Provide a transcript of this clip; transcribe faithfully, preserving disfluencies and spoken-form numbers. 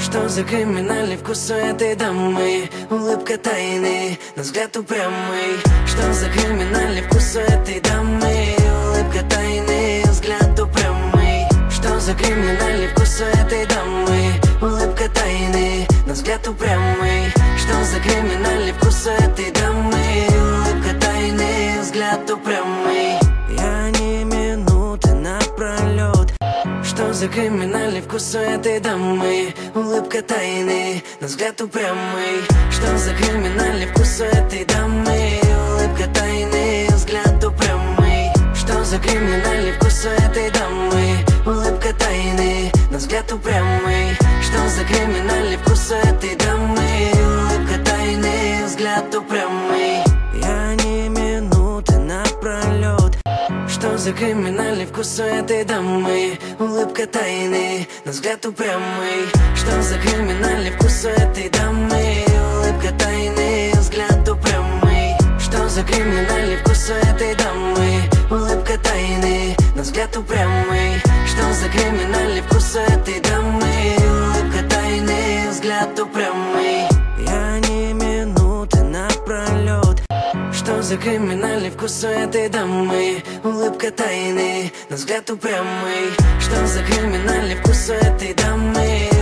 Что за криминальный вкус у этой дамы? Улыбка тайны, но взгляд упрямый. Что за криминальный вкус у этой дамы? Улыбка тайны, взгляд упрямый. Что за криминальный вкус у этой дамы? Улыбка тайны, но взгляд упрямый. Что за криминальный вкус у этой дамы? Улыбка тайны, взгляд упрямый. Я не минуты напролет. Что за криминальный вкус у этой дамы? Улыбка тайны, но взгляд упрямый. Что за криминальный вкус у этой дамы? Улыбка тайны, взгляд упрямый. Что за криминальный вкус у этой дамы? Улыбка тайны, но взгляд упрямый. Что за криминальный вкус у этой дамы? Улыбка тайны, взгляд упрямый. Я не минуты напролет. Что за криминальный вкус у этой дамы? Улыбка тайны, но взгляд упрямый. Что за криминальный вкус у этой дамы? Улыбка тайны, взгляд упрямый. Что за криминальный вкус у этой дамы? Улыбка тайны, но взгляд упрямый. Что за криминальный вкус у этой дамы? Улыбка тайны, взгляд упрямый. Я не минуты напролет. Что за криминальный вкус у этой дамы? Улыбка тайны, но взгляд упрямый. Что за криминальный вкус у этой дамы?